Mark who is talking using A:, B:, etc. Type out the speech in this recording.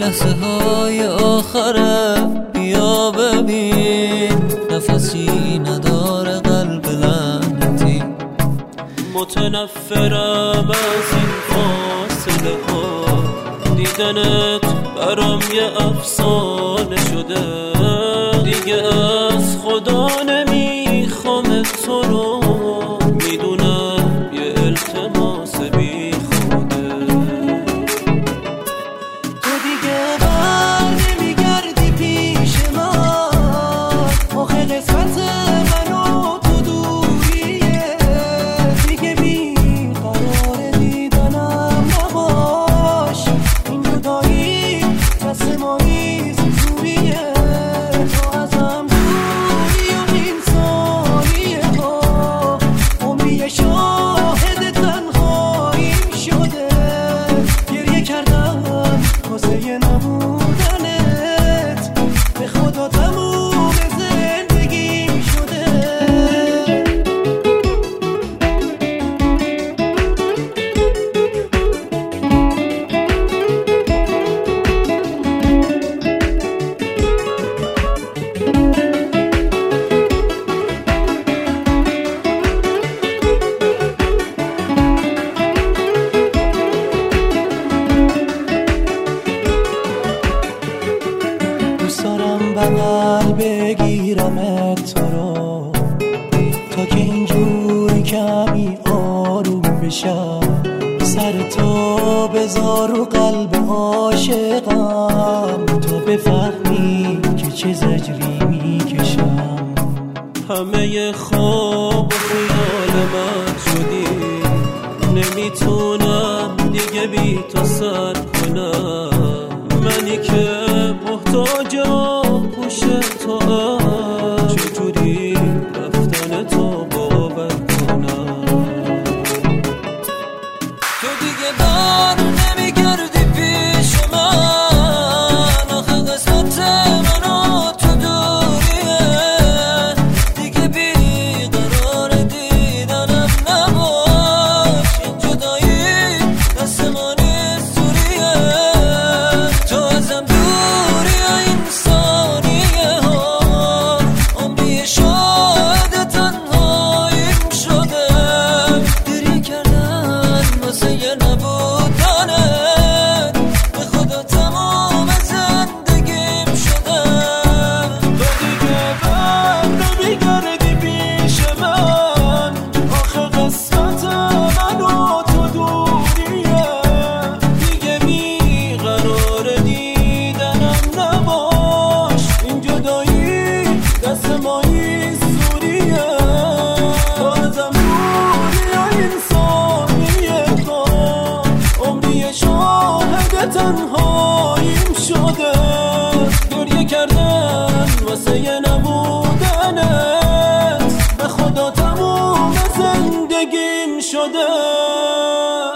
A: لحظه های آخره، بیا ببین نفسی نداره قلب لعنتی.
B: متنفرم از این فاصله ها، دیدنت برام یه افسانه شده. دیگه از خدا نمیخوام تو رو، میدونم یه التماس بی خوده.
C: تو دیگه بر نمیگردی پیش من، آخه قسمت من و تو دوریه. دیگه بیقرار دیدنم نباش، این جدایی دست ما نیست زوریه. تو ازم دوری و این ثانیه ها، عمری شاهد تنهاییم شده. گریه کردم واسه نبودنت، به خدا تموم زندگیم شده. دوست دارم بغل بگیرم تو رو، تا که اینجوری کمی آروم بشم. سر تو بذار رو قلب عاشقم، تو بفهمی که چه زجری میکشم.
B: همه خواب و خیال من شدی، نمیتونم دیگه بی تو سر کنم. منی که محتاج آغوش توام، چجوری رفتن تو باور کنم.
A: تو دیگه بر نمیگردی پیش من، آخه قسمت من و تو دوریه. دیگه بیقرار دیدنم نباش، این جدایی دست ما نیست زوریه. تو ازم دوری این ثانیه ها، عمری شاهد تنهاییم شده. گریه کردن واسه نبودنت، به خدا تمام زندگیم شده.
B: تو دیگه بر نمیگردی پیش من، آخه قسمت من و تو دوریه. دیگه بیقرار دیدنم نباش، این جدایی دست ما نیست زوریه. تو ازم دوری این ثانیه ها، عمری شاهد تنهاییم شده. گریه کردن واسه نبودنت، به خدا تموم زندگیم شده.